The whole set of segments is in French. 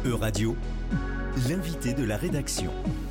Euradio, l'invité de la rédaction.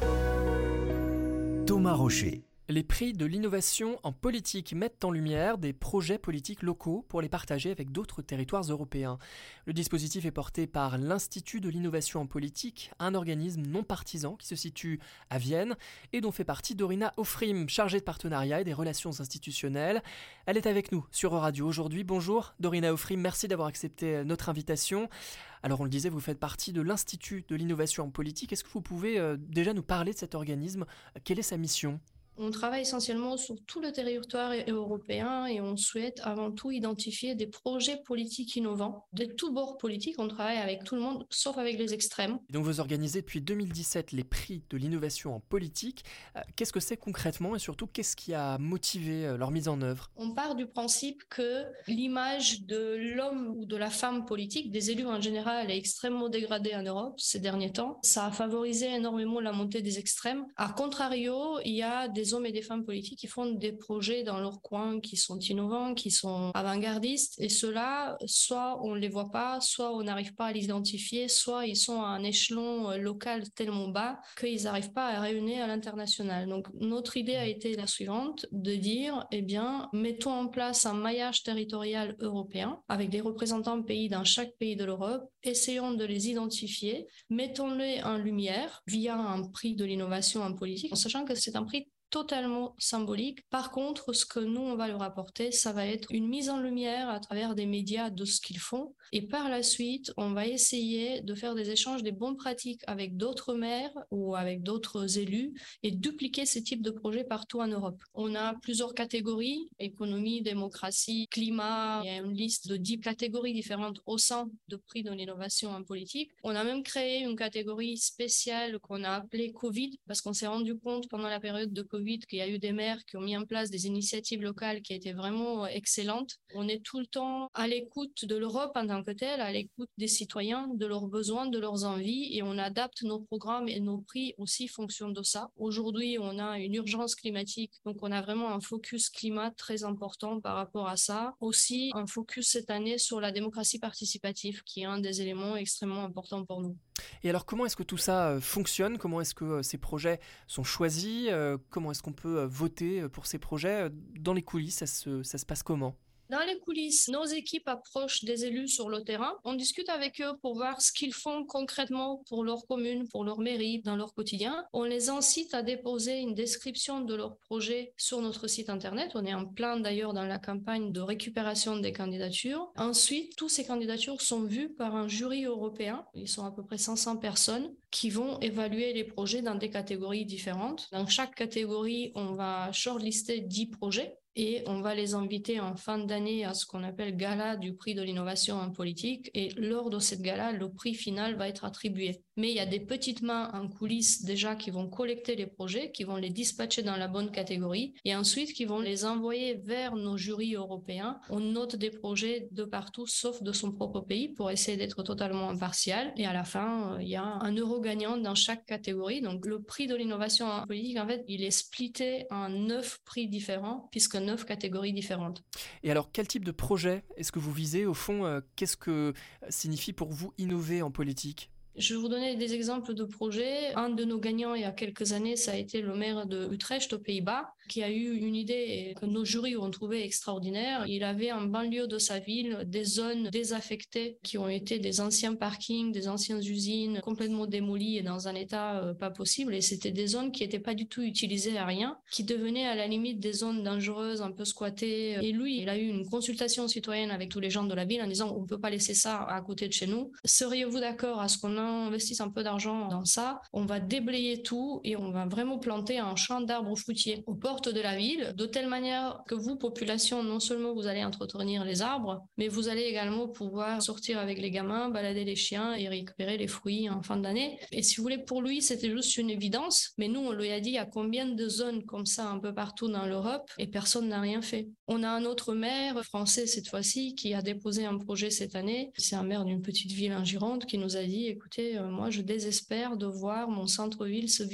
Thomas Rocher. Les prix de l'innovation en politique mettent en lumière des projets politiques locaux pour les partager avec d'autres territoires européens. Le dispositif est porté par l'Institut de l'innovation en politique, un organisme non partisan qui se situe à Vienne et dont fait partie Dorina Ofrim, chargée de partenariat et des relations institutionnelles. Elle est avec nous sur Euradio aujourd'hui. Bonjour Dorina Ofrim, merci d'avoir accepté notre invitation. Alors on le disait, vous faites partie de l'Institut de l'innovation en politique. Est-ce que vous pouvez déjà nous parler de cet organisme ? Quelle est sa mission ? On travaille essentiellement sur tout le territoire européen et on souhaite avant tout identifier des projets politiques innovants. De tous bords politiques, on travaille avec tout le monde, sauf avec les extrêmes. Et donc vous organisez depuis 2017 les prix de l'innovation en politique. Qu'est-ce que c'est concrètement et surtout qu'est-ce qui a motivé leur mise en œuvre ? On part du principe que l'image de l'homme ou de la femme politique, des élus en général, est extrêmement dégradée en Europe ces derniers temps. Ça a favorisé énormément la montée des extrêmes. A contrario, il y a des hommes et des femmes politiques qui font des projets dans leur coin qui sont innovants, qui sont avant-gardistes. Et ceux-là, soit on ne les voit pas, soit on n'arrive pas à les identifier, soit ils sont à un échelon local tellement bas qu'ils n'arrivent pas à rayonner à l'international. Donc notre idée a été la suivante, de dire, mettons en place un maillage territorial européen avec des représentants pays dans chaque pays de l'Europe, essayons de les identifier, mettons-les en lumière via un prix de l'innovation en politique, en sachant que c'est un prix totalement symbolique. Par contre, ce que nous, on va leur apporter, ça va être une mise en lumière à travers des médias de ce qu'ils font. Et par la suite, on va essayer de faire des échanges des bonnes pratiques avec d'autres maires ou avec d'autres élus et dupliquer ce type de projet partout en Europe. On a plusieurs catégories, économie, démocratie, climat. Il y a une liste de 10 catégories différentes au sein de prix de l'innovation en politique. On a même créé une catégorie spéciale qu'on a appelée Covid parce qu'on s'est rendu compte pendant la période de Covid qu'il y a eu des maires qui ont mis en place des initiatives locales qui étaient vraiment excellentes. On est tout le temps à l'écoute de l'Europe en tant que telle, à l'écoute des citoyens, de leurs besoins, de leurs envies et on adapte nos programmes et nos prix aussi en fonction de ça. Aujourd'hui, on a une urgence climatique, donc on a vraiment un focus climat très important par rapport à ça. Aussi, un focus cette année sur la démocratie participative qui est un des éléments extrêmement importants pour nous. Et alors comment est-ce que tout ça fonctionne ? Comment est-ce que ces projets sont choisis ? Comment est-ce qu'on peut voter pour ces projets ? Dans les coulisses, ça se passe comment ? Dans les coulisses, nos équipes approchent des élus sur le terrain. On discute avec eux pour voir ce qu'ils font concrètement pour leur commune, pour leur mairie, dans leur quotidien. On les incite à déposer une description de leur projet sur notre site internet. On est en plein d'ailleurs dans la campagne de récupération des candidatures. Ensuite, toutes ces candidatures sont vues par un jury européen. Ils sont à peu près 500 personnes qui vont évaluer les projets dans des catégories différentes. Dans chaque catégorie, on va shortlister 10 projets. Et on va les inviter en fin d'année à ce qu'on appelle gala du prix de l'innovation en politique. Et lors de cette gala, le prix final va être attribué. Mais il y a des petites mains en coulisses déjà qui vont collecter les projets, qui vont les dispatcher dans la bonne catégorie et ensuite qui vont les envoyer vers nos jurys européens. On note des projets de partout sauf de son propre pays pour essayer d'être totalement impartial. Et à la fin, il y a un euro gagnant dans chaque catégorie. Donc le prix de l'innovation en politique, en fait, il est splitté en 9 prix différents puisque 9 catégories différentes. Et alors, quel type de projet est-ce que vous visez ? Au fond, qu'est-ce que signifie pour vous innover en politique ? Je vais vous donner des exemples de projets. Un de nos gagnants il y a quelques années, ça a été le maire de Utrecht aux Pays-Bas, qui a eu une idée que nos jurys ont trouvée extraordinaire. Il avait en banlieue de sa ville des zones désaffectées qui ont été des anciens parkings, des anciennes usines complètement démolies et dans un état pas possible. Et c'était des zones qui n'étaient pas du tout utilisées à rien, qui devenaient à la limite des zones dangereuses, un peu squattées. Et lui, il a eu une consultation citoyenne avec tous les gens de la ville en disant on ne peut pas laisser ça à côté de chez nous. Seriez-vous d'accord à ce qu'on investisse un peu d'argent dans ça? On va déblayer tout et on va vraiment planter un champ d'arbres fruitiers aux portes de la ville, de telle manière que vous, population, non seulement vous allez entretenir les arbres, mais vous allez également pouvoir sortir avec les gamins, balader les chiens et récupérer les fruits en fin d'année. Et si vous voulez, pour lui, c'était juste une évidence, mais nous, on lui a dit il y a combien de zones comme ça un peu partout dans l'Europe et personne n'a rien fait. On a un autre maire français cette fois-ci qui a déposé un projet cette année. C'est un maire d'une petite ville en Gironde qui nous a dit écoutez, moi je désespère de voir mon centre-ville se vider.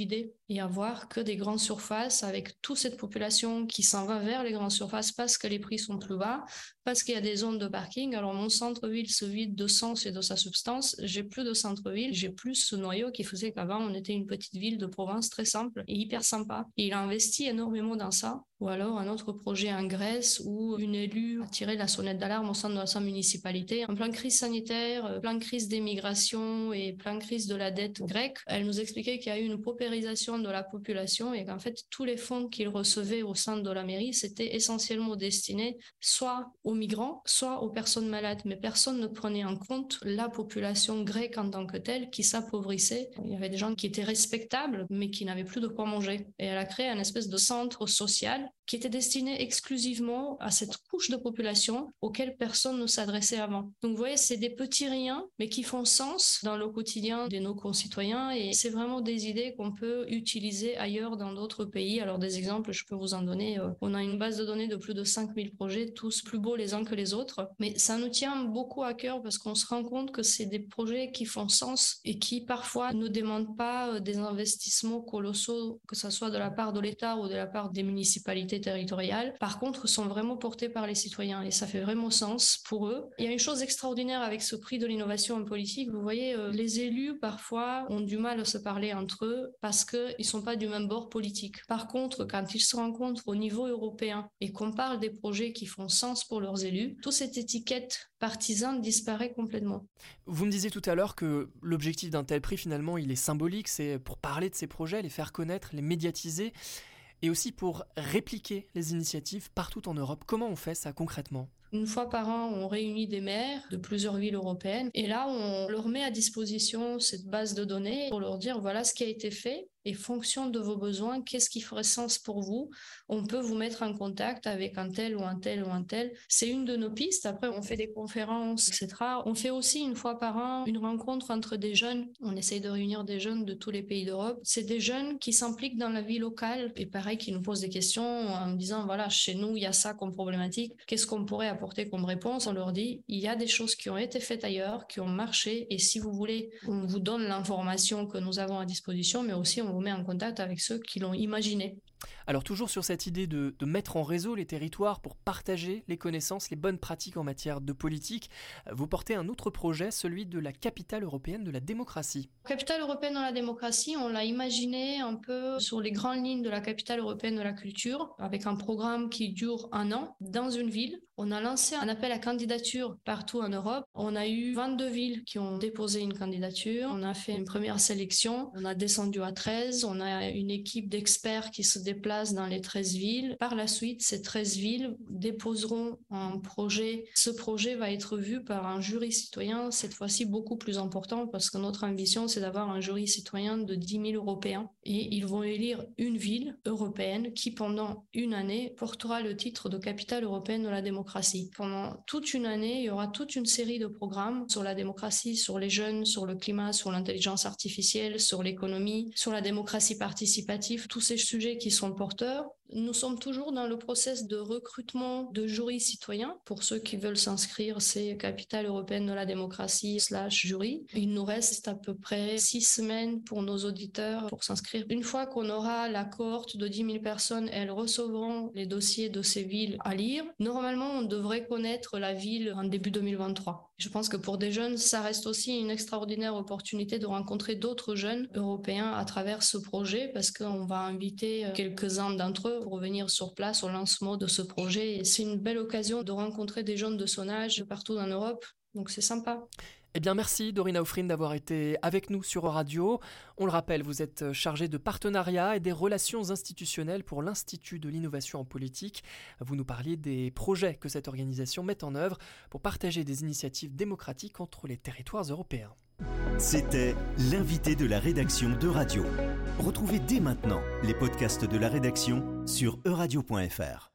et avoir que des grandes surfaces avec toute cette population qui s'en va vers les grandes surfaces parce que les prix sont plus bas, parce qu'il y a des zones de parking. Alors mon centre-ville se vide de sens et de sa substance. J'ai plus de centre-ville, j'ai plus ce noyau qui faisait qu'avant on était une petite ville de province très simple et hyper sympa. Et il a investi énormément dans ça. Ou alors un autre projet en Grèce où une élue a tiré la sonnette d'alarme au sein de sa municipalité. En pleine crise sanitaire, pleine crise d'émigration et pleine crise de la dette grecque, elle nous expliquait qu'il y a eu une paupérisation de la population et qu'en fait tous les fonds qu'il recevait au sein de la mairie, c'était essentiellement destiné soit aux migrants, soit aux personnes malades. Mais personne ne prenait en compte la population grecque en tant que telle qui s'appauvrissait. Il y avait des gens qui étaient respectables mais qui n'avaient plus de quoi manger. Et elle a créé un espèce de centre social qui était destiné exclusivement à cette couche de population auquel personne ne s'adressait avant. Donc vous voyez, c'est des petits riens, mais qui font sens dans le quotidien de nos concitoyens et c'est vraiment des idées qu'on peut utiliser ailleurs dans d'autres pays. Alors des exemples, je peux vous en donner. On a une base de données de plus de 5000 projets, tous plus beaux les uns que les autres, mais ça nous tient beaucoup à cœur parce qu'on se rend compte que c'est des projets qui font sens et qui parfois ne demandent pas des investissements colossaux, que ce soit de la part de l'État ou de la part des municipalités territoriales, par contre, sont vraiment portés par les citoyens et ça fait vraiment sens pour eux. Il y a une chose extraordinaire avec ce prix de l'innovation en politique. Vous voyez, les élus, parfois, ont du mal à se parler entre eux parce qu'ils ne sont pas du même bord politique. Par contre, quand ils se rencontrent au niveau européen et qu'on parle des projets qui font sens pour leurs élus, toute cette étiquette partisane disparaît complètement. Vous me disiez tout à l'heure que l'objectif d'un tel prix, finalement, il est symbolique, c'est pour parler de ces projets, les faire connaître, les médiatiser, et aussi pour répliquer les initiatives partout en Europe. Comment on fait ça concrètement ? Une fois par an, on réunit des maires de plusieurs villes européennes et là, on leur met à disposition cette base de données pour leur dire voilà ce qui a été fait et fonction de vos besoins, qu'est-ce qui ferait sens pour vous ? On peut vous mettre en contact avec un tel ou un tel ou un tel. C'est une de nos pistes. Après, on fait des conférences, etc. On fait aussi une fois par an une rencontre entre des jeunes. On essaye de réunir des jeunes de tous les pays d'Europe. C'est des jeunes qui s'impliquent dans la vie locale et pareil, qui nous posent des questions en me disant voilà, chez nous, il y a ça comme problématique. Qu'est-ce qu'on pourrait apporter comme réponse ? On leur dit il y a des choses qui ont été faites ailleurs, qui ont marché et si vous voulez, on vous donne l'information que nous avons à disposition, mais aussi on vous met en contact avec ceux qui l'ont imaginé. Alors toujours sur cette idée de mettre en réseau les territoires pour partager les connaissances, les bonnes pratiques en matière de politique, vous portez un autre projet, celui de la capitale européenne de la démocratie. Capitale européenne de la démocratie, on l'a imaginé un peu sur les grandes lignes de la capitale européenne de la culture, avec un programme qui dure 1 an dans une ville. On a lancé un appel à candidature partout en Europe. On a eu 22 villes qui ont déposé une candidature. On a fait une première sélection. On a descendu à 13. On a une équipe d'experts qui se déplace dans les 13 villes. Par la suite, ces 13 villes déposeront un projet. Ce projet va être vu par un jury citoyen, cette fois-ci beaucoup plus important parce que notre ambition, c'est d'avoir un jury citoyen de 10 000 Européens. Et ils vont élire une ville européenne qui, pendant une année, portera le titre de capitale européenne de la démocratie. Pendant toute une année, il y aura toute une série de programmes sur la démocratie, sur les jeunes, sur le climat, sur l'intelligence artificielle, sur l'économie, sur la démocratie participative, tous ces sujets qui sont porteurs. Nous sommes toujours dans le process de recrutement de jurys citoyens. Pour ceux qui veulent s'inscrire, c'est Capitale européenne de la démocratie /jury. Il nous reste à peu près 6 semaines pour nos auditeurs pour s'inscrire. Une fois qu'on aura la cohorte de 10 000 personnes, elles recevront les dossiers de ces villes à lire. Normalement, on devrait connaître la ville en début 2023. Je pense que pour des jeunes, ça reste aussi une extraordinaire opportunité de rencontrer d'autres jeunes européens à travers ce projet parce qu'on va inviter quelques-uns d'entre eux pour venir sur place au lancement de ce projet. Et c'est une belle occasion de rencontrer des jeunes de son âge partout en Europe. Donc c'est sympa. Eh bien merci Dorina Ufrin d'avoir été avec nous sur Euradio. On le rappelle, vous êtes chargée de partenariat et des relations institutionnelles pour l'Institut de l'innovation en politique. Vous nous parliez des projets que cette organisation met en œuvre pour partager des initiatives démocratiques entre les territoires européens. C'était l'invité de la rédaction d'Euradio. Retrouvez dès maintenant les podcasts de la rédaction sur euradio.fr.